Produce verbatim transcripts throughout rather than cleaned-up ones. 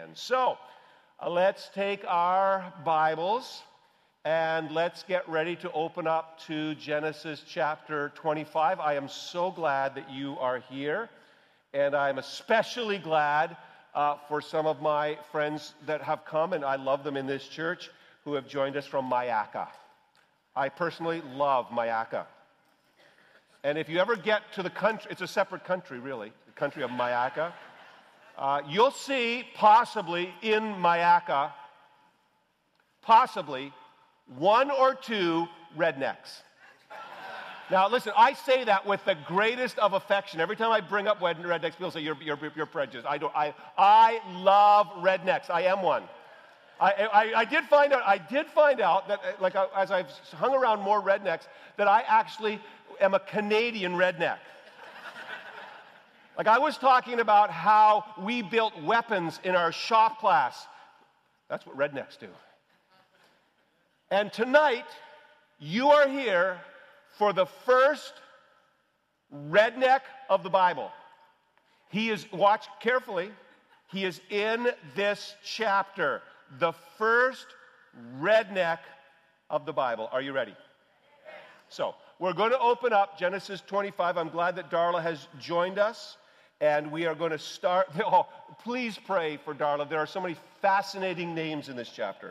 Amen. So, uh, let's take our Bibles and let's get ready to open up to Genesis chapter twenty-five. I am so glad that you are here, and I'm especially glad uh, for some of my friends that have come, and I love them in this church, who have joined us from Mayaca. I personally love Mayaca. And if you ever get to the country, it's a separate country, really, the country of Mayaca. Uh, you'll see possibly in Mayaca, possibly one or two rednecks. Now, listen, I say that with the greatest of affection. Every time I bring up rednecks, people say, you're, you're, you're prejudiced. I don't. I, I love rednecks. I am one. I, I, I did find out, I did find out that, like, as I've hung around more rednecks, that I actually am a Canadian redneck. Like, I was talking about how we built weapons in our shop class. That's what rednecks do. And tonight, you are here for the first redneck of the Bible. He is, watch carefully, he is in this chapter. The first redneck of the Bible. Are you ready? So, we're going to open up Genesis twenty-five. I'm glad that Darla has joined us. And we are going to start. Oh, please pray for Darla. There are so many fascinating names in this chapter.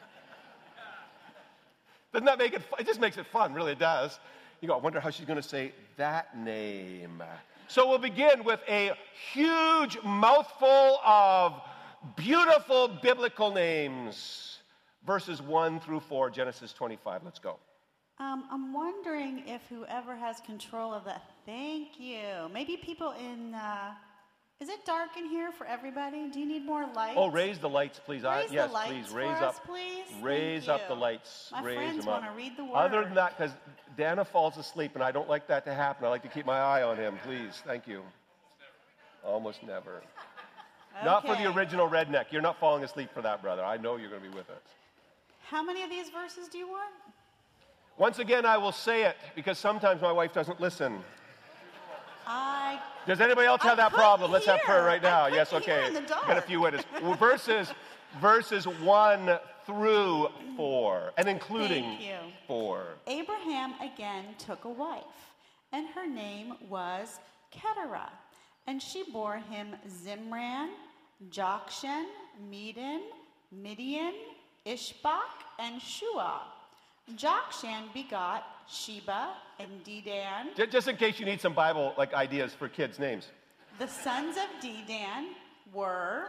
Doesn't that make it fun? It just makes it fun, really it does. You go, I wonder how she's going to say that name. So we'll begin with a huge mouthful of beautiful biblical names. Verses one through four, Genesis twenty-five. Let's go. Um, I'm wondering if whoever has control of that, thank you. Maybe people in, uh, is it dark in here for everybody? Do you need more lights? Oh, raise the lights, please. Raise I, yes, the lights please. for Raise us, up, please. raise Thank up the you. lights. My raise friends them up. want to read the word. Other than that, because Dana falls asleep, and I don't like that to happen. I like to keep my eye on him, please. Thank you. Almost never. Okay. Not for the original redneck. You're not falling asleep for that, brother. I know you're going to be with us. How many of these verses do you want? Once again, I will say it, because sometimes my wife doesn't listen. I Does anybody else have I that problem? Let's hear. have prayer right now. I Yes, okay. In the dark. Got a few witnesses. Well, verses, verses one through four, and including Thank you. four. Abraham again took a wife, and her name was Keturah, and she bore him Zimran, Jokshan, Medan, Midian, Ishbak, and Shua. Jokshan begot Sheba and Dedan. Just in case you need some Bible like ideas for kids' names. The sons of Dedan were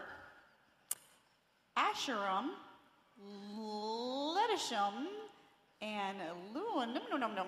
Asherim, Letishim, and Luan.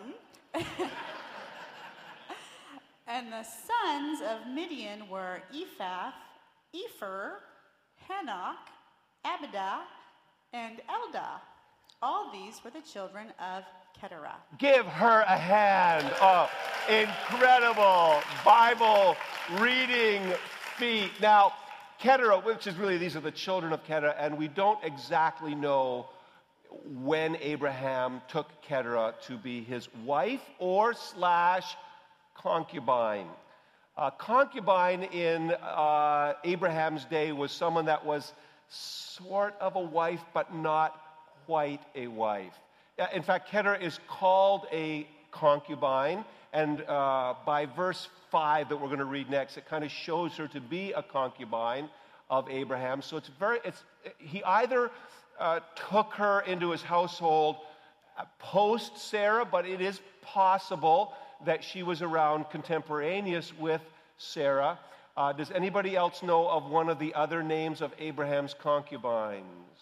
And the sons of Midian were Ephah, Epher, Henoch, Abidah, and Eldah. All these were the children of Keturah. Give her a hand. Oh, incredible Bible reading feat. Now, Keturah, which is really, these are the children of Keturah, and we don't exactly know when Abraham took Keturah to be his wife or slash concubine. Uh, concubine in uh, Abraham's day was someone that was sort of a wife, but not quite a wife. In fact, Keturah is called a concubine, and uh, by verse five that we're going to read next, it kind of shows her to be a concubine of Abraham. So it's very, it's he either uh, took her into his household post Sarah, but it is possible that she was around contemporaneous with Sarah. Uh, does anybody else know of one of the other names of Abraham's concubines?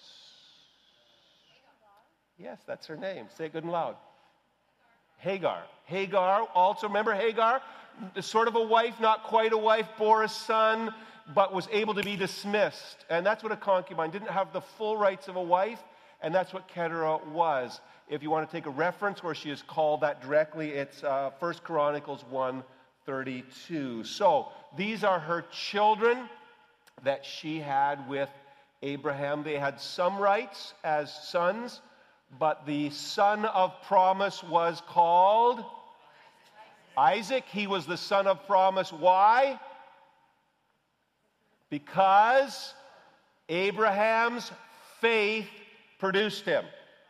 Yes, that's her name. Say it good and loud. Hagar. Hagar. Also, remember Hagar? Sort of a wife, not quite a wife, bore a son, but was able to be dismissed. And that's what a concubine didn't have the full rights of a wife, and that's what Keturah was. If you want to take a reference where she is called that directly, it's uh, First Chronicles one thirty-two. So these are her children that she had with Abraham. They had some rights as sons, but the son of promise was called Isaac. He was the son of promise. Why? Because Abraham's faith produced him.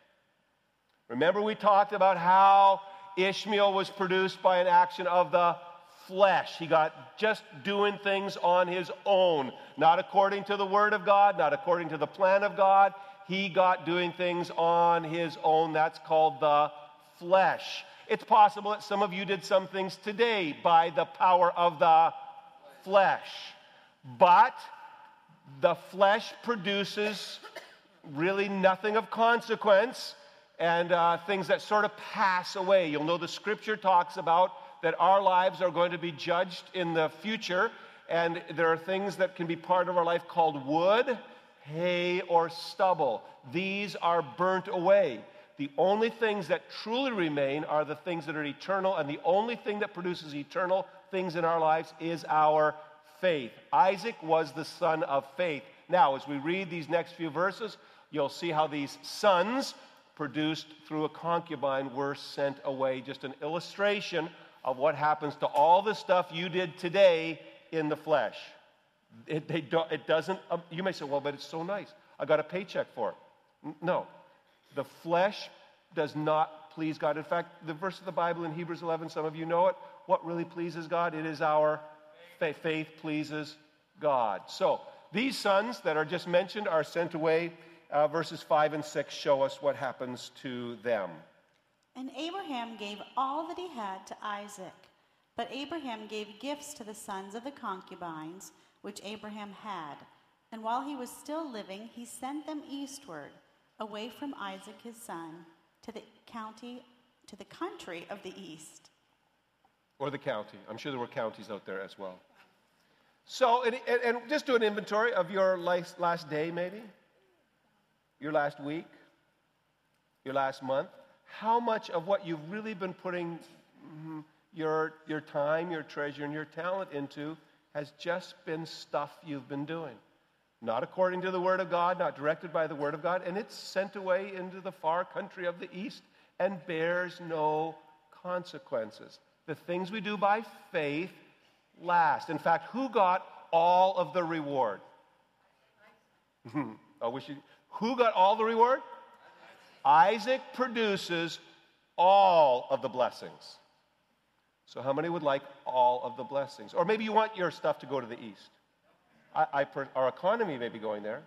Remember, we talked about how Ishmael was produced by an action of the flesh. He got just doing things on his own, not according to the Word of God, not according to the plan of God. He got doing things on his own. That's called the flesh. It's possible that some of you did some things today by the power of the flesh. But the flesh produces really nothing of consequence and uh, things that sort of pass away. You'll know the scripture talks about that our lives are going to be judged in the future, and there are things that can be part of our life called wood, hay, or stubble. These are burnt away. The only things that truly remain are the things that are eternal, and the only thing that produces eternal things in our lives is our faith. Isaac was the son of faith. Now, as we read these next few verses, you'll see how these sons produced through a concubine were sent away. Just an illustration of what happens to all the stuff you did today in the flesh. It, they do, it doesn't, um, you may say, well, but it's so nice. I got a paycheck for it. N- No. The flesh does not please God. In fact, the verse of the Bible in Hebrews eleven, some of you know it. What really pleases God? It is our faith. Faith pleases God. So these sons that are just mentioned are sent away. Uh, verses five and six show us what happens to them. And Abraham gave all that he had to Isaac. But Abraham gave gifts to the sons of the concubines, which Abraham had. And while he was still living, he sent them eastward, away from Isaac his son, to the county, to the country of the east. Or the county. I'm sure there were counties out there as well. So, and, and, and just do an inventory of your last, last day, maybe. Your last week. Your last month. How much of what you've really been putting mm, your, your time, your treasure, and your talent into has just been stuff you've been doing. Not according to the Word of God, not directed by the Word of God, and it's sent away into the far country of the east and bears no consequences. The things we do by faith last. In fact, who got all of the reward? I wish you, who got all the reward? Isaac produces all of the blessings. So how many would like all of the blessings? Or maybe you want your stuff to go to the east. I, I per, our economy may be going there.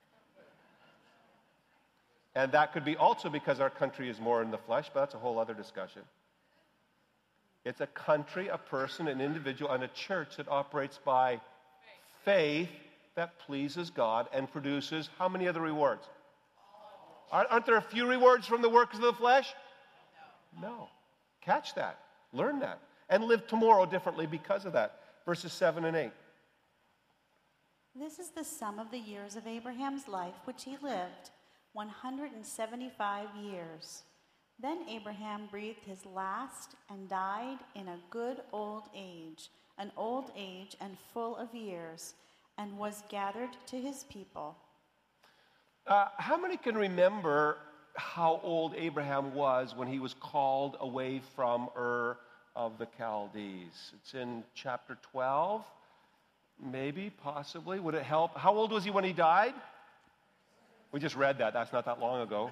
And that could be also because our country is more in the flesh, but that's a whole other discussion. It's a country, a person, an individual, and a church that operates by faith that pleases God and produces how many of the rewards? Aren't there a few rewards from the works of the flesh? No. Catch that. Learn that. And live tomorrow differently because of that. Verses seven and eight. This is the sum of the years of Abraham's life, which he lived, one hundred seventy-five years. Then Abraham breathed his last and died in a good old age, an old age and full of years, and was gathered to his people. Uh, how many can remember how old Abraham was when he was called away from Ur of the Chaldees? It's in chapter twelve, maybe, possibly. Would it help? How old was he when he died? We just read that. That's not that long ago.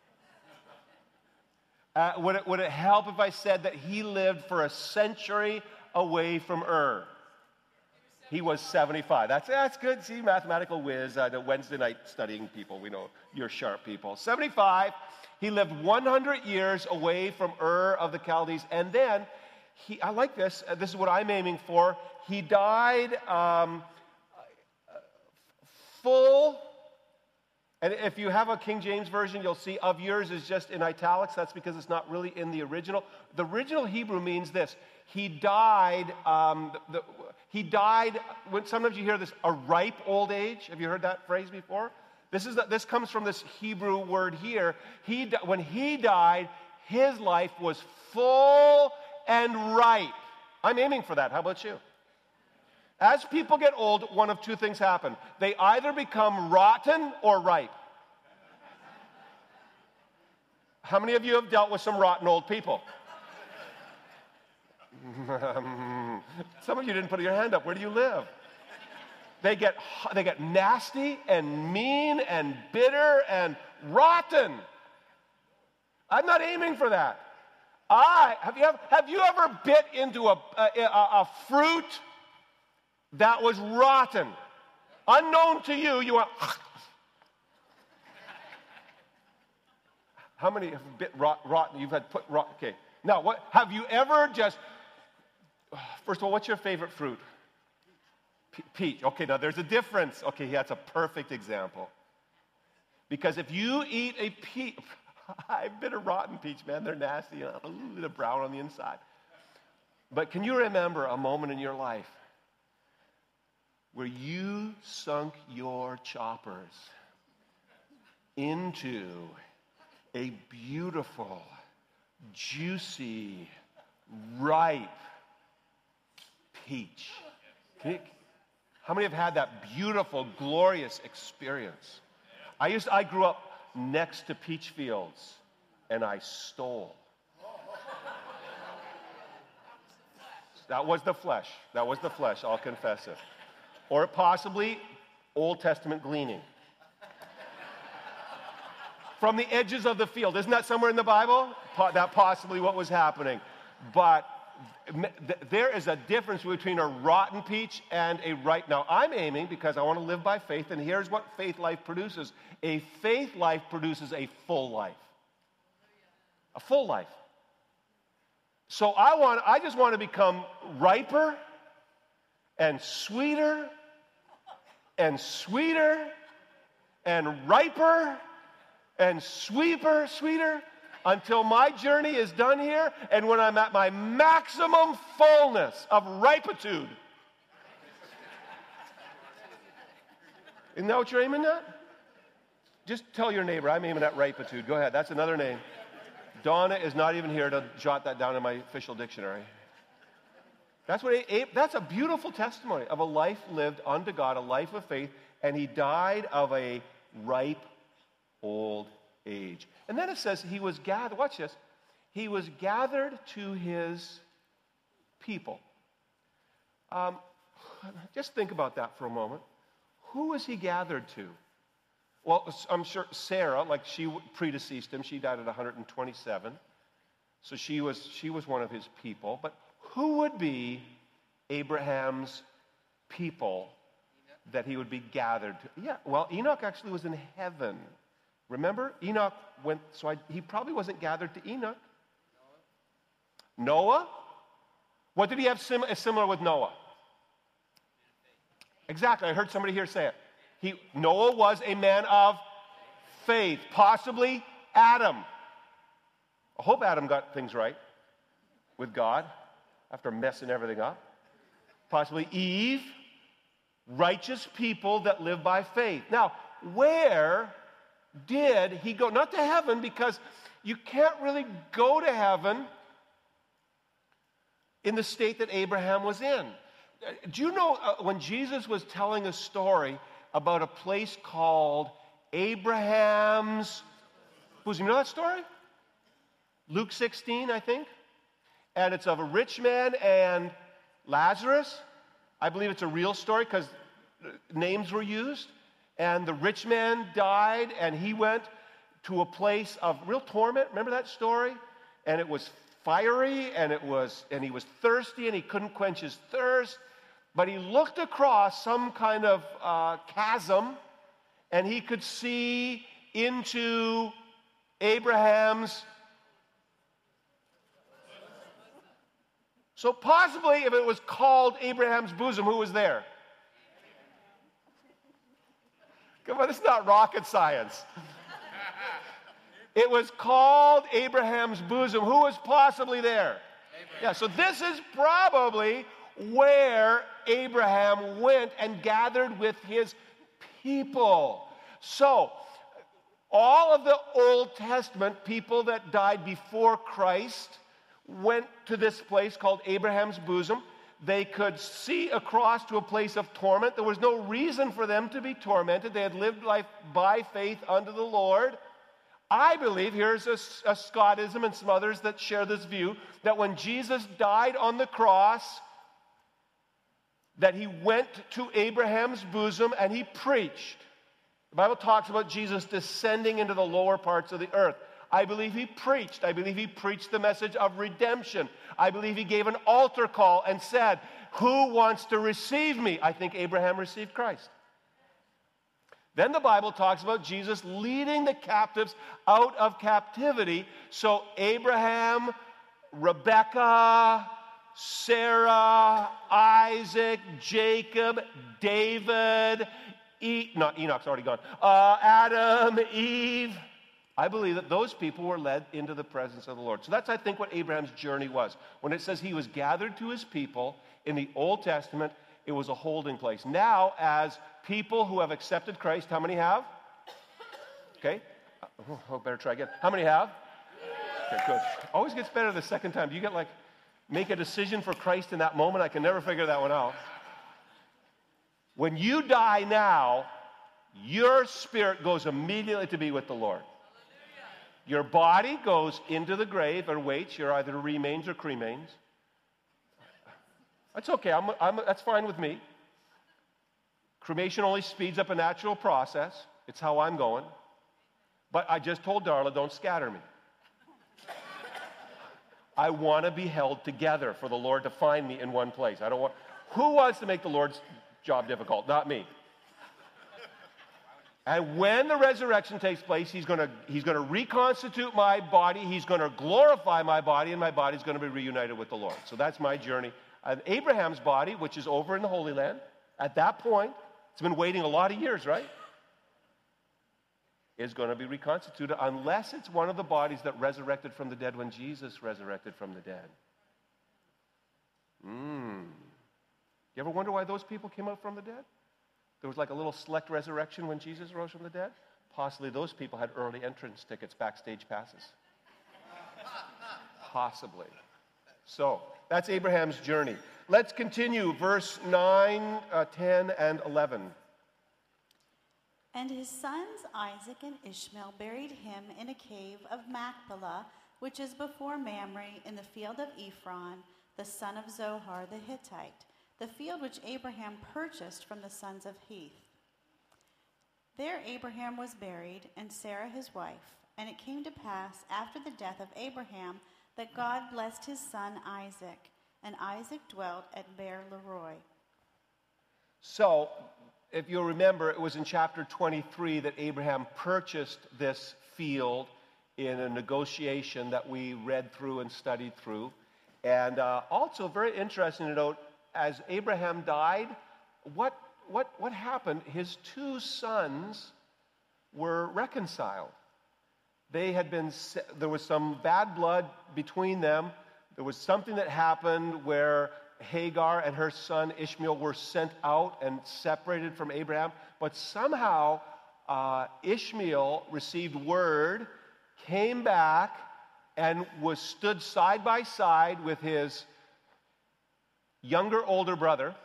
Uh, would it, would it help if I said that he lived for a century away from Ur? He was seventy-five. That's, that's good. See, mathematical whiz, uh, the Wednesday night studying people. We know you're sharp people. seventy-five. He lived one hundred years away from Ur of the Chaldees. And then, he, I like this. Uh, this is what I'm aiming for. He died um, full. And if you have a King James Version, you'll see of yours is just in italics. That's because it's not really in the original. The original Hebrew means this. He died, um, the, the, he died, when sometimes you hear this, a ripe old age. Have you heard that phrase before? This, is the, this comes from this Hebrew word here. He, when he died, his life was full and ripe. I'm aiming for that. How about you? As people get old, one of two things happen. They either become rotten or ripe. How many of you have dealt with some rotten old people? Some of you didn't put your hand up. Where do you live? They get, they get nasty and mean and bitter and rotten. I'm not aiming for that. I, have you ever, have you ever bit into a, a, a, a fruit that was rotten? Unknown to you, you went, how many have bit rot, rotten? You've had put rot, okay. Now, what, have you ever just, first of all, what's your favorite fruit? Pe- peach. Okay, now there's a difference. Okay, that's a perfect example. Because if you eat a peach, I've been a rotten peach, man. They're nasty. You know, ooh, they're brown on the inside. But can you remember a moment in your life where you sunk your choppers into a beautiful, juicy, ripe peach? Can you, how many have had that beautiful, glorious experience? I used to, I grew up next to peach fields, and I stole. That was the flesh. That was the flesh, I'll confess it. Or possibly Old Testament gleaning. From the edges of the field. Isn't that somewhere in the Bible? Po- that possibly what was happening. But th- there is a difference between a rotten peach and a ripe. Now, I'm aiming because I want to live by faith, and here's what faith life produces. A faith life produces a full life. A full life. So I want, I just want to become riper and sweeter and sweeter and riper and sweeter, sweeter, until my journey is done here, and when I'm at my maximum fullness of ripitude. Isn't that what you're aiming at? Just tell your neighbor, I'm aiming at ripitude. Go ahead, that's another name. Donna is not even here to jot that down in my official dictionary. That's what a, that's a beautiful testimony of a life lived unto God, a life of faith, and he died of a ripe old age. And then it says he was gathered, watch this, he was gathered to his people. Um, just think about that for a moment. Who was he gathered to? Well, I'm sure Sarah, like she predeceased him, she died at one hundred twenty-seven. So she was, she was one of his people. But who would be Abraham's people that he would be gathered to? Yeah, well, Enoch actually was in heaven. Remember? Enoch went, so I, he probably wasn't gathered to Enoch. Noah? Noah? What did he have sim, similar with Noah? Exactly, I heard somebody here say it. He, Noah was a man of faith, possibly Adam. I hope Adam got things right with God after messing everything up. Possibly Eve, righteous people that live by faith. Now, where did he go? Not to heaven, because you can't really go to heaven in the state that Abraham was in. Do you know uh, when Jesus was telling a story about a place called Abraham's bosom? You know that story? Luke sixteen, I think. And it's of a rich man and Lazarus. I believe it's a real story because names were used. And the rich man died, and he went to a place of real torment. Remember that story? And it was fiery, and it was, and he was thirsty, and he couldn't quench his thirst. But he looked across some kind of uh, chasm, and he could see into Abraham's. So possibly, if it was called Abraham's bosom, who was there? Come on, this is not rocket science. It was called Abraham's bosom. Who was possibly there? Abraham. Yeah, so this is probably where Abraham went and gathered with his people. So, all of the Old Testament people that died before Christ went to this place called Abraham's bosom. They could see across to a place of torment. There was no reason for them to be tormented. They had lived life by faith unto the Lord. I believe, here's a, a Scottism and some others that share this view, that when Jesus died on the cross, that he went to Abraham's bosom and he preached. The Bible talks about Jesus descending into the lower parts of the earth. I believe he preached. I believe he preached the message of redemption. I believe he gave an altar call and said, "Who wants to receive me?" I think Abraham received Christ. Then the Bible talks about Jesus leading the captives out of captivity. So Abraham, Rebekah, Sarah, Isaac, Jacob, David, e- not Enoch's already gone, uh, Adam, Eve. I believe that those people were led into the presence of the Lord. So that's, I think, what Abraham's journey was. When it says he was gathered to his people in the Old Testament, it was a holding place. Now, as people who have accepted Christ, how many have? Okay. Oh, oh, better try again. How many have? Okay, good. Always gets better the second time. Do you get like, make a decision for Christ in that moment? I can never figure that one out. When you die now, your spirit goes immediately to be with the Lord. Your body goes into the grave or waits. You're either remains or cremains. That's okay. I'm, I'm, that's fine with me. Cremation only speeds up a natural process. It's how I'm going. But I just told Darla, don't scatter me. I want to be held together for the Lord to find me in one place. I don't want. Who wants to make the Lord's job difficult? Not me. And when the resurrection takes place, he's going to he's going to reconstitute my body. He's going to glorify my body, and my body's going to be reunited with the Lord. So that's my journey. And Abraham's body, which is over in the Holy Land, at that point, it's been waiting a lot of years, right? Is going to be reconstituted unless it's one of the bodies that resurrected from the dead when Jesus resurrected from the dead. Hmm. You ever wonder why those people came out from the dead? There was like a little select resurrection when Jesus rose from the dead. Possibly those people had early entrance tickets, backstage passes. Possibly. So, that's Abraham's journey. Let's continue, verse nine, uh, ten, and eleven. And his sons Isaac and Ishmael buried him in a cave of Machpelah, which is before Mamre, in the field of Ephron, the son of Zohar the Hittite, the field which Abraham purchased from the sons of Heth. There Abraham was buried, and Sarah his wife. And it came to pass, after the death of Abraham, that God blessed his son Isaac, and Isaac dwelt at Beer-lahai. So, if you'll remember, it was in chapter twenty-three that Abraham purchased this field in a negotiation that we read through and studied through. And uh, also, very interesting to note, as Abraham died, what, what, what happened? His two sons were reconciled. They had been, there was some bad blood between them. There was something that happened where Hagar and her son Ishmael were sent out and separated from Abraham. But somehow uh, Ishmael received word, came back, and was stood side by side with his younger, older brother.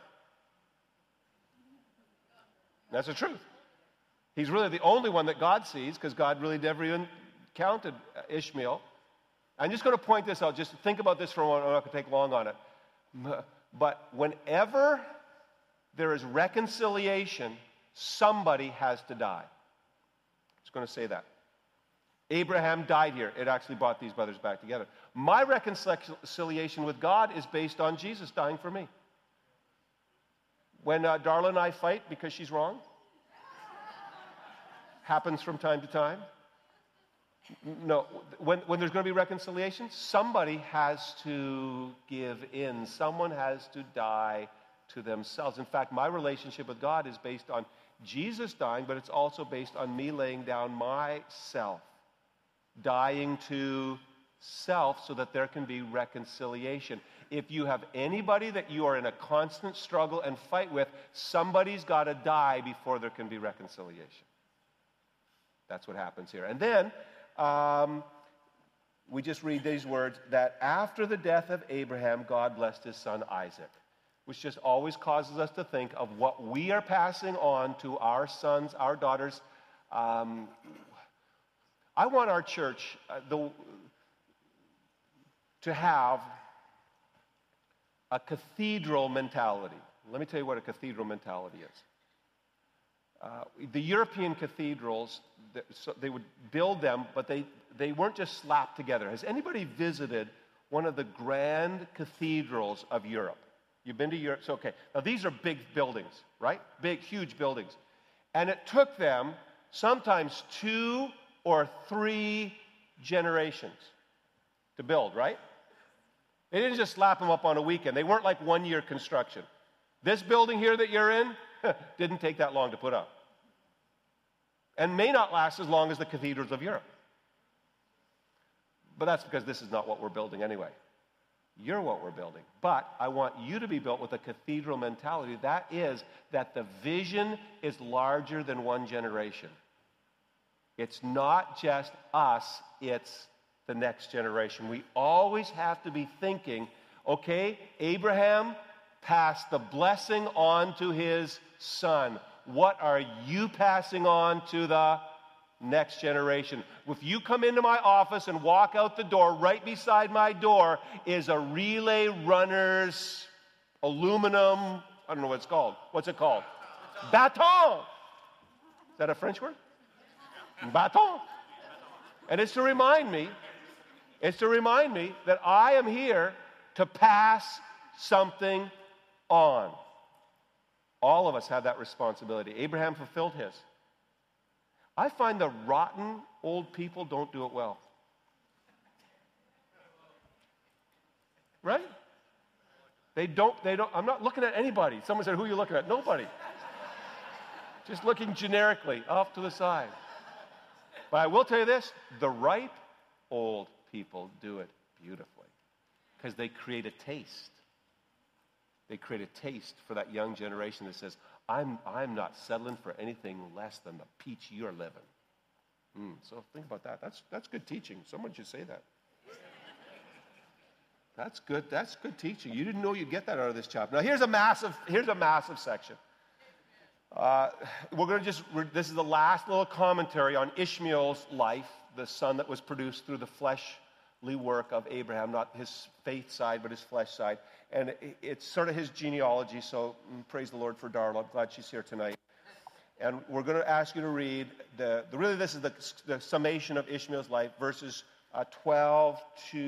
That's the truth. He's really the only one that God sees, because God really never even counted Ishmael. I'm just going to point this out. Just think about this for a moment. I'm not going to take long on it. But whenever there is reconciliation, somebody has to die. I'm just going to say that. Abraham died here. It actually brought these brothers back together. My reconciliation with God is based on Jesus dying for me. When uh, Darla and I fight because she's wrong, happens from time to time. No, when, when there's going to be reconciliation, somebody has to give in. Someone has to die to themselves. In fact, my relationship with God is based on Jesus dying, but it's also based on me laying down myself, dying to self so that there can be reconciliation. If you have anybody that you are in a constant struggle and fight with, somebody's got to die before there can be reconciliation. That's what happens here. And then um, we just read these words, that after the death of Abraham, God blessed his son Isaac, which just always causes us to think of what we are passing on to our sons, our daughters. Um, I want our church uh, the, to have a cathedral mentality. let me tell you what a cathedral mentality is. Uh, the European cathedrals, th- so they would build them, but they, they weren't just slapped together. Has anybody visited one of the grand cathedrals of Europe? You've been to Europe? So, okay. Now, these are big buildings, right? Big, huge buildings. And it took them sometimes two or three generations to build, right? They didn't just slap them up on a weekend. They weren't like one-year construction. This building here that you're in didn't take that long to put up. And may not last as long as the cathedrals of Europe. But that's because this is not what we're building anyway. You're what we're building. But I want you to be built with a cathedral mentality. That is that the vision is larger than one generation. It's not just us, it's the next generation. We always have to be thinking, okay, Abraham passed the blessing on to his son. What are you passing on to the next generation? If you come into my office and walk out the door, right beside my door is a relay runner's aluminum, I don't know what it's called. What's it called? Baton. Is that a French word? Baton. And it's to remind me, it's to remind me that I am here to pass something on. All of us have that responsibility. Abraham fulfilled his. I find the rotten old people don't do it well. Right? They don't, they don't, I'm not looking at anybody. Someone said, who are you looking at? Nobody. Just looking generically off to the side. But I will tell you this, the ripe old people do it beautifully because they create a taste. They create a taste for that young generation that says, I'm, I'm not settling for anything less than the peach you're living. Mm, so think about that. That's, that's good teaching. Someone should say that. That's good. That's good teaching. You didn't know you'd get that out of this chapter. Now here's a massive, here's a massive section. Uh, we're going to just, we're, this is the last little commentary on Ishmael's life, the son that was produced through the fleshly work of Abraham, not his faith side, but his flesh side. And it, it's sort of his genealogy, so mm, praise the Lord for Darla. I'm glad she's here tonight. And we're going to ask you to read, the, the really this is the, the summation of Ishmael's life, verses uh, twelve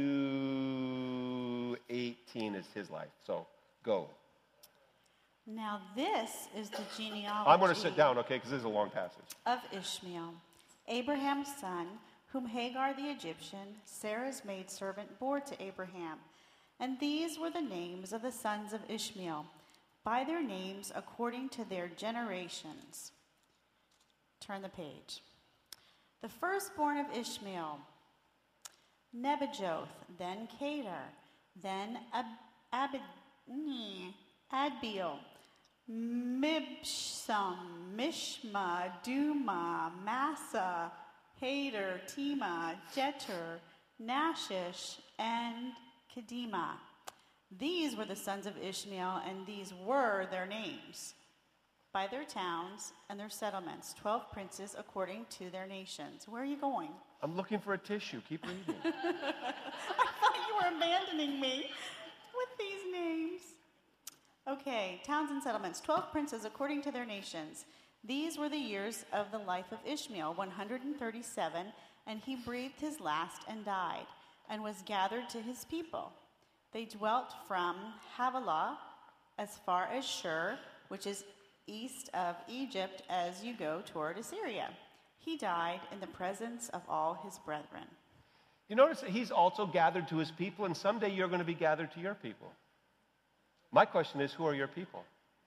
to eighteen is his life. So go. Now this is the genealogy I'm going to sit down, okay, because this is a long passage. of Ishmael, Abraham's son, whom Hagar the Egyptian, Sarah's maidservant, bore to Abraham. And these were the names of the sons of Ishmael, by their names according to their generations. Turn the page. The firstborn of Ishmael, Nebajoth, then Kedar, then Ab- Abid, Adbeel, Mibsam, Mishma, Duma, Massa, Hader, Tema, Jeter, Nashish, and Kedema. These were the sons of Ishmael, and these were their names, by their towns and their settlements, twelve princes according to their nations. Where are you going? I'm looking for a tissue. Keep reading. I thought you were abandoning me with these names. Okay, towns and settlements, twelve princes according to their nations. These were the years of the life of Ishmael, one hundred thirty-seven, and he breathed his last and died, and was gathered to his people. They dwelt from Havilah as far as Shur, which is east of Egypt as you go toward Assyria. He died in the presence of all his brethren. You notice that he's also gathered to his people, and someday you're going to be gathered to your people. My question is, who are your people?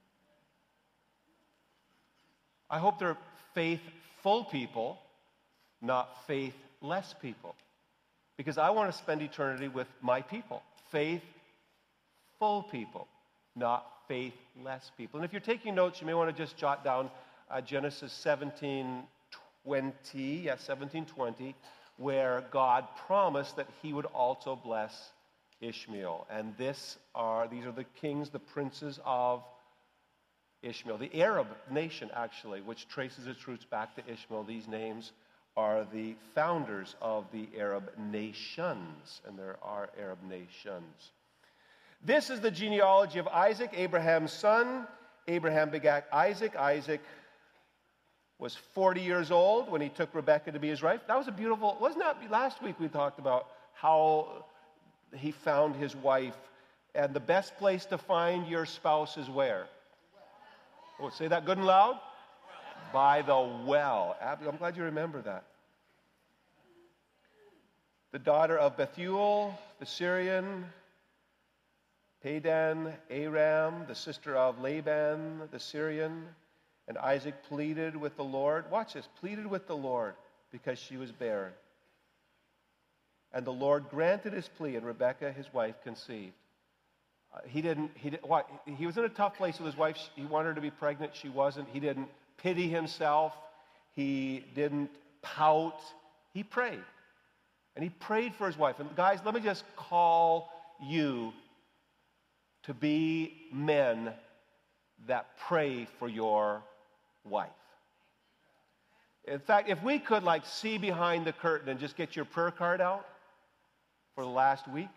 I hope they're faithful people, not faithless people. Because I want to spend eternity with my people. Faithful people, not faithless people. And if you're taking notes, you may want to just jot down uh, Genesis seventeen twenty, yes, seventeen twenty, where God promised that he would also bless Ishmael. And this are these are the kings, the princes of Ishmael. The Arab nation, actually, which traces its roots back to Ishmael, these names are the founders of the Arab nations, and there are Arab nations. This is the genealogy of Isaac, Abraham's son. Abraham begat Isaac. Isaac was forty years old when he took Rebekah to be his wife. That was a beautiful, wasn't that, last week we talked about how he found his wife. And the best place to find your spouse is where? Oh, say that good and loud. By the well. I'm glad you remember that. The daughter of Bethuel, the Syrian, Padan Aram, the sister of Laban, the Syrian, and Isaac pleaded with the Lord. Watch this, pleaded with the Lord because she was barren. And the Lord granted his plea, and Rebekah, his wife, conceived. Uh, he didn't, he didn't, what? He was in a tough place with his wife. He wanted her to be pregnant. She wasn't. He didn't pity himself. He didn't pout. He prayed. And he prayed for his wife. And guys, let me just call you to be men that pray for your wife. In fact, if we could like see behind the curtain and just get your prayer card out for the last week,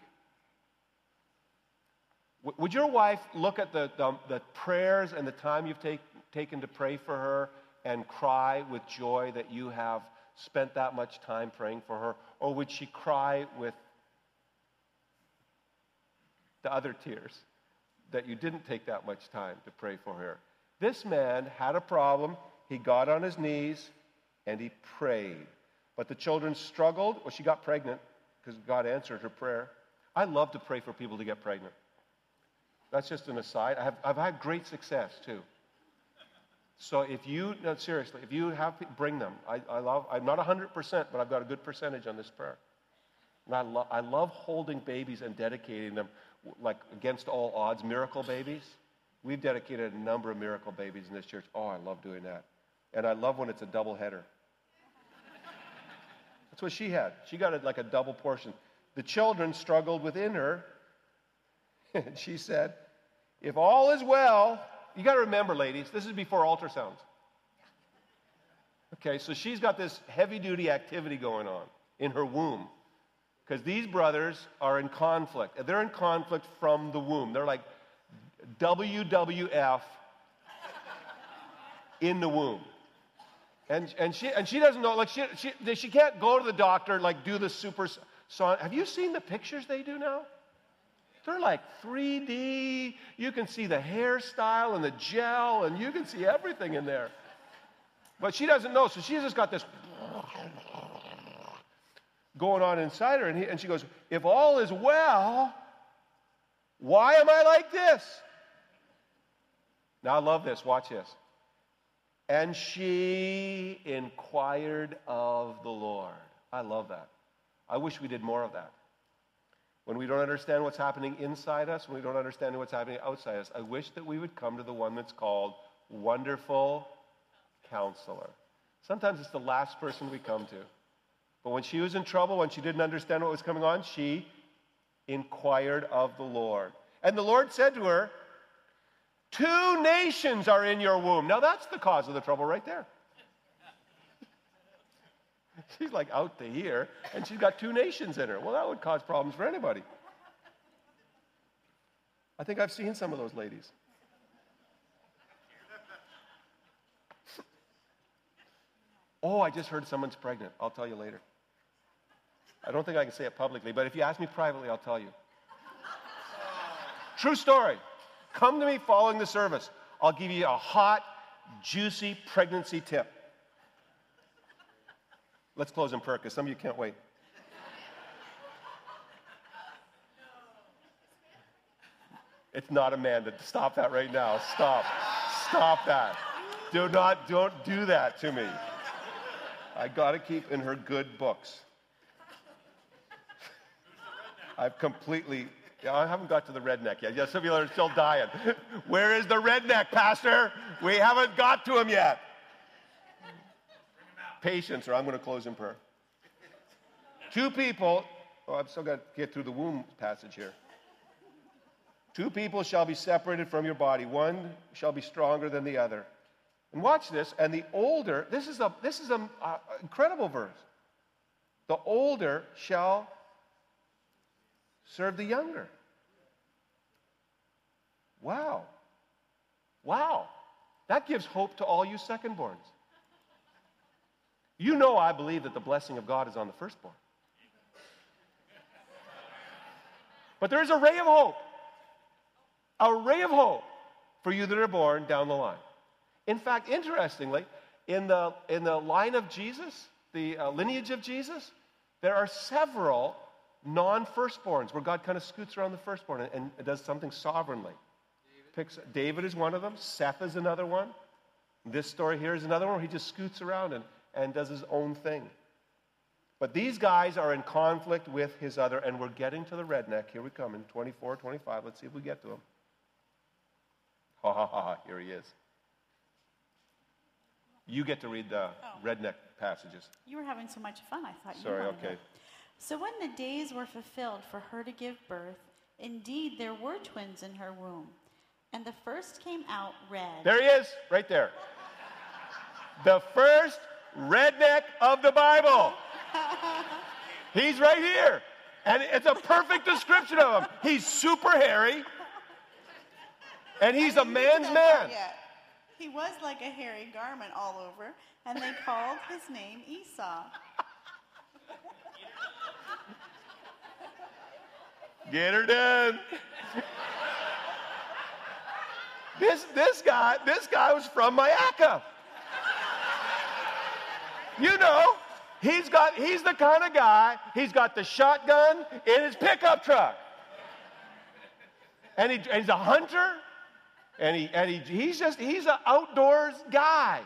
w- would your wife look at the, the, the prayers and the time you've take, taken to pray for her and cry with joy that you have spent that much time praying for her? Or would she cry with the other tears that you didn't take that much time to pray for her? This man had a problem. He got on his knees and he prayed. But the children struggled. Well, she got pregnant because God answered her prayer. I love to pray for people to get pregnant. That's just an aside. I have, I've had great success too. So if you, no, seriously, if you have, bring them. I, I love, I'm not one hundred percent, but I've got a good percentage on this prayer. And I, lo- I love holding babies and dedicating them like against all odds, miracle babies. We've dedicated a number of miracle babies in this church. Oh, I love doing that. And I love when it's a double header. That's what she had. She got it like a double portion. The children struggled within her. And she said, if all is well, you got to remember, ladies, this is before ultrasounds. Okay, so she's got this heavy-duty activity going on in her womb because these brothers are in conflict. They're in conflict from the womb. They're like W W F in the womb. And, and, she, and she doesn't know, like she, she, she can't go to the doctor, like do the super son. Have you seen the pictures they do now? They're like three D. You can see the hairstyle and the gel, and you can see everything in there. But she doesn't know, so she's just got this going on inside her. And, he, and she goes, if all is well, why am I like this? Now I love this. Watch this. And she inquired of the Lord. I love that. I wish we did more of that. When we don't understand what's happening inside us, when we don't understand what's happening outside us, I wish that we would come to the one that's called Wonderful Counselor. Sometimes it's the last person we come to. But when she was in trouble, when she didn't understand what was coming on, she inquired of the Lord. And the Lord said to her, two nations are in your womb. Now that's the cause of the trouble right there. She's like out to here, and she's got two nations in her. Well, that would cause problems for anybody. I think I've seen some of those ladies. Oh, I just heard someone's pregnant. I'll tell you later. I don't think I can say it publicly, but if you ask me privately, I'll tell you. True story. Come to me following the service. I'll give you a hot, juicy pregnancy tip. Let's close in prayer because some of you can't wait. It's not Amanda. Stop that right now. Stop. Stop that. Do not, don't do that to me. I got to keep in her good books. I've completely, I haven't got to the redneck yet. Yes, some of you are still dying. Where is the redneck, Pastor? We haven't got to him yet. Patience, or I'm going to close in prayer. Two people, oh, I've still got to get through the womb passage here. Two people shall be separated from your body. One shall be stronger than the other. And watch this. And the older, this is a this is an uh, incredible verse. The older shall serve the younger. Wow. Wow. That gives hope to all you secondborns. You know I believe that the blessing of God is on the firstborn. But there is a ray of hope. A ray of hope for you that are born down the line. In fact, interestingly, in the, in the line of Jesus, the uh, lineage of Jesus, there are several non-firstborns where God kind of scoots around the firstborn and, and does something sovereignly. Picks, David is one of them. Seth is another one. This story here is another one where he just scoots around and, and does his own thing. But these guys are in conflict with his other, and we're getting to the redneck. Here we come in twenty-four, twenty-five. Let's see if we get to him. Ha ha ha, here he is. You get to read the oh. redneck passages. You were having so much fun, I thought you Sorry, wanted okay. it. So when the days were fulfilled for her to give birth, indeed there were twins in her womb. And the first came out red. There he is, right there. The first redneck of the Bible. He's right here. And it's a perfect description of him. He's super hairy. And he's a man's man. He was like a hairy garment all over, and they called his name Esau. Get her done. This this guy, this guy was from Mayaca. You know, he's got he's the kind of guy, he's got the shotgun in his pickup truck. And, he, and he's a hunter, and he and he he's just he's an outdoors guy.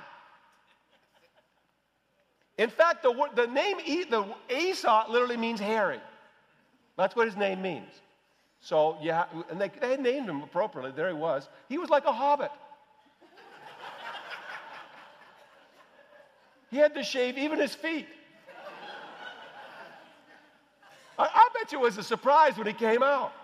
In fact, the the name the Esau literally means hairy. That's what his name means. So, yeah, and they, they named him appropriately. There he was. He was like a hobbit. He had to shave even his feet. I, I bet you it was a surprise when he came out.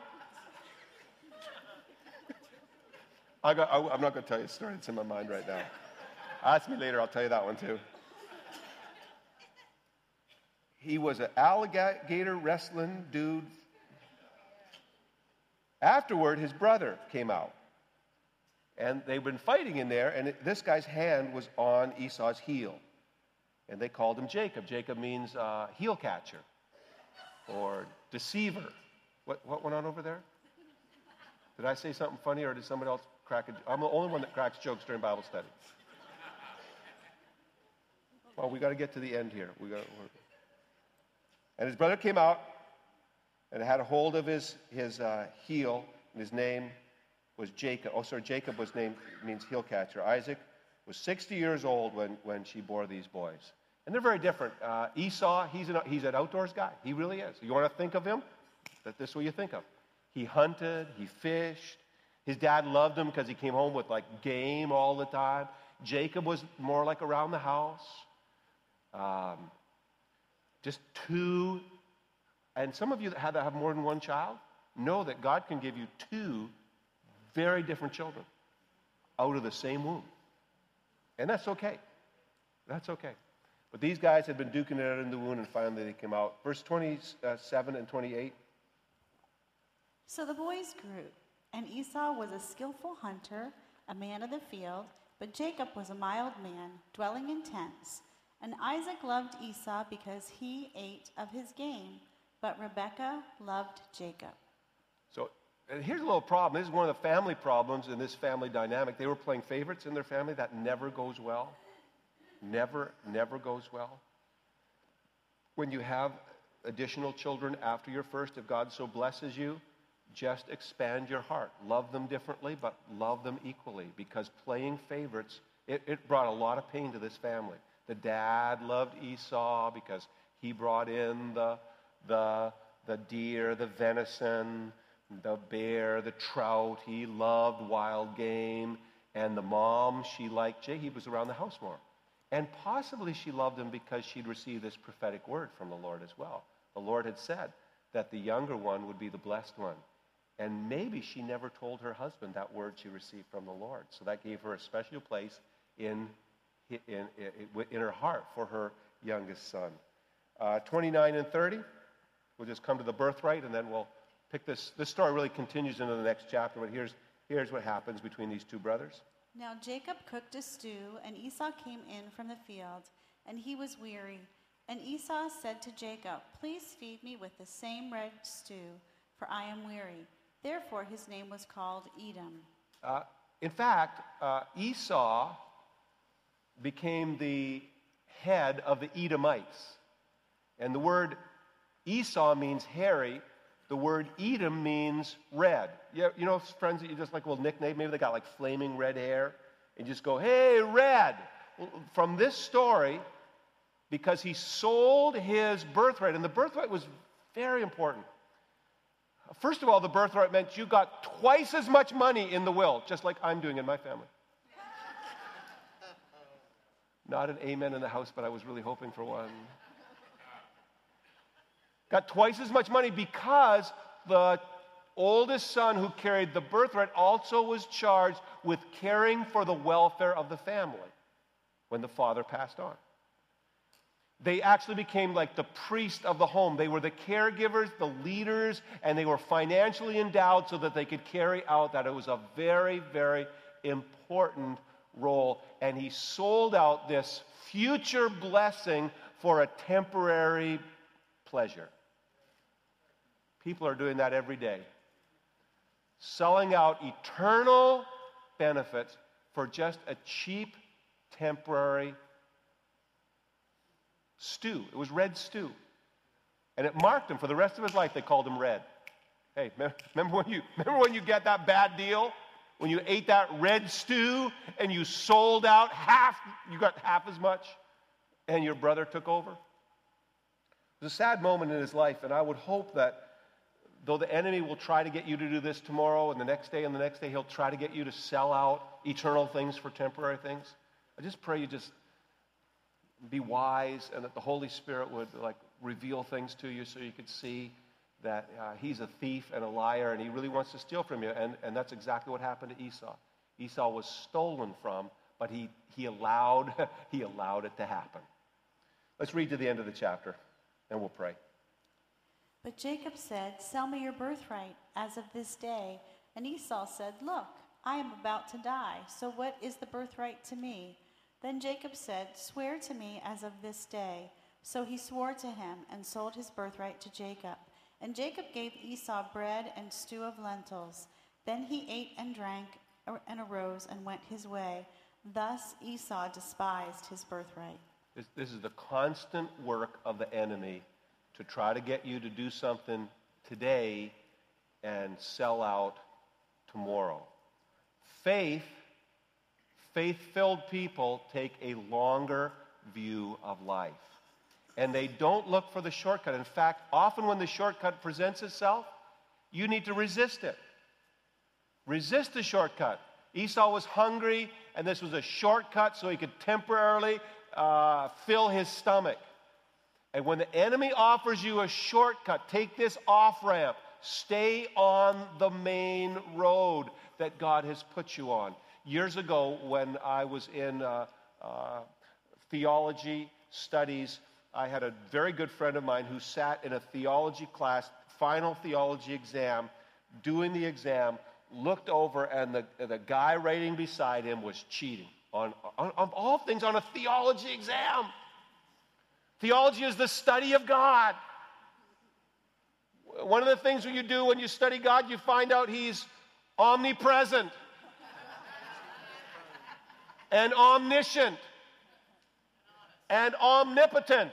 I got, I, I'm not going to tell you a story that's in my mind right now. Ask me later, I'll tell you that one too. He was an alligator wrestling dude. Afterward, his brother came out. And they'd been fighting in there, and it, this guy's hand was on Esau's heel. And they called him Jacob. Jacob means uh, heel catcher or deceiver. What, what went on over there? Did I say something funny, or did somebody else crack a joke? I'm the only one that cracks jokes during Bible study. Well, we got to get to the end here. We got. And his brother came out and had a hold of his, his uh, heel, and his name was Jacob. Oh, sorry, Jacob was named, means heel catcher. Isaac was sixty years old when, when she bore these boys. And they're very different. Uh, Esau, he's an, he's an outdoors guy. He really is. You want to think of him? That this is what you think of. He hunted, he fished. His dad loved him because he came home with like game all the time. Jacob was more like around the house. Um, just two. And some of you that had to have more than one child know that God can give you two very different children out of the same womb. And that's okay. That's okay. But these guys had been duking it out in the womb, and finally they came out. Verse twenty-seven and twenty-eight. So the boys grew, and Esau was a skillful hunter, a man of the field, but Jacob was a mild man, dwelling in tents. And Isaac loved Esau because he ate of his game, but Rebekah loved Jacob. So and here's a little problem. This is one of the family problems in this family dynamic. They were playing favorites in their family. That never goes well. Never, never goes well. When you have additional children after your first, if God so blesses you, just expand your heart. Love them differently, but love them equally, because playing favorites, it, it brought a lot of pain to this family. The dad loved Esau because he brought in the, the, the deer, the venison, the bear, the trout. He loved wild game. And the mom, she liked Jay. He was around the house more. And possibly she loved him because she'd received this prophetic word from the Lord as well. The Lord had said that the younger one would be the blessed one. And maybe she never told her husband that word she received from the Lord. So that gave her a special place in, in, in, in her heart for her youngest son. Uh, twenty-nine and thirty, we'll just come to the birthright, and then we'll pick this. This story really continues into the next chapter, but here's Here's what happens between these two brothers. Now Jacob cooked a stew, and Esau came in from the field, and he was weary. And Esau said to Jacob, "Please feed me with the same red stew, for I am weary." Therefore his name was called Edom. Uh, in fact, uh, Esau became the head of the Edomites. And the word Esau means hairy. The word Edom means red. You, you know friends that you just like will nickname, maybe they got like flaming red hair, and you just go, "Hey, red." Well, from this story, because he sold his birthright, and the birthright was very important. First of all, the birthright meant you got twice as much money in the will, just like I'm doing in my family. Not an amen in the house, but I was really hoping for one. Got twice as much money because the oldest son who carried the birthright also was charged with caring for the welfare of the family when the father passed on. They actually became like the priest of the home. They were the caregivers, the leaders, and they were financially endowed so that they could carry out that. It was a very, very important role. And he sold out this future blessing for a temporary pleasure. People are doing that every day. Selling out eternal benefits for just a cheap, temporary stew. It was red stew. And it marked him for the rest of his life. They called him Red. Hey, remember when you remember when you get that bad deal? When you ate that red stew and you sold out half, you got half as much, and your brother took over? It was a sad moment in his life, and I would hope that though the enemy will try to get you to do this tomorrow and the next day and the next day, he'll try to get you to sell out eternal things for temporary things. I just pray you just be wise, and that the Holy Spirit would like reveal things to you so you could see that uh, he's a thief and a liar, and he really wants to steal from you. And, and that's exactly what happened to Esau. Esau was stolen from, but he, he allowed he allowed it to happen. Let's read to the end of the chapter, and we'll pray. But Jacob said, "Sell me your birthright as of this day." And Esau said, "Look, I am about to die, so what is the birthright to me?" Then Jacob said, "Swear to me as of this day." So he swore to him and sold his birthright to Jacob. And Jacob gave Esau bread and stew of lentils. Then he ate and drank and arose and went his way. Thus Esau despised his birthright. This, this is the constant work of the enemy to try to get you to do something today and sell out tomorrow. Faith Faith-filled people take a longer view of life. And they don't look for the shortcut. In fact, often when the shortcut presents itself, you need to resist it. Resist the shortcut. Esau was hungry, and this was a shortcut so he could temporarily uh, fill his stomach. And when the enemy offers you a shortcut, take this off-ramp. Stay on the main road that God has put you on. Years ago, when I was in uh, uh, theology studies, I had a very good friend of mine who sat in a theology class, final theology exam, doing the exam, looked over, and the, the guy writing beside him was cheating on, on, on all things on a theology exam. Theology is the study of God. One of the things that you do when you study God, you find out He's omnipresent and omniscient and omnipotent.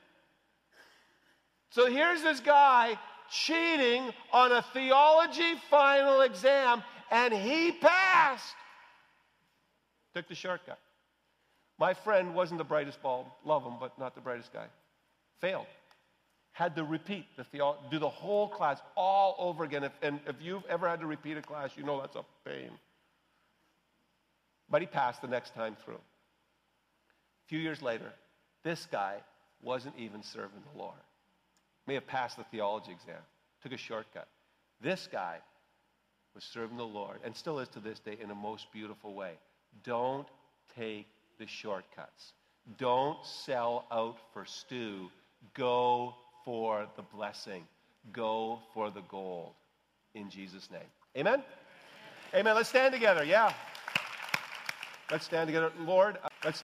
So here's this guy cheating on a theology final exam, and he passed. Took the shortcut. My friend wasn't the brightest bulb. Love him, but not the brightest guy. Failed. Had to repeat the theology, do the whole class all over again. If, and if you've ever had to repeat a class, you know that's a pain. But he passed the next time through. A few years later, this guy wasn't even serving the Lord. May have passed the theology exam, took a shortcut. This guy was serving the Lord, and still is to this day, in a most beautiful way. Don't take the shortcuts. Don't sell out for stew. Go for the blessing. Go for the gold. In Jesus' name. Amen? Amen. Let's stand together. Yeah. Let's stand together. Lord, uh, let's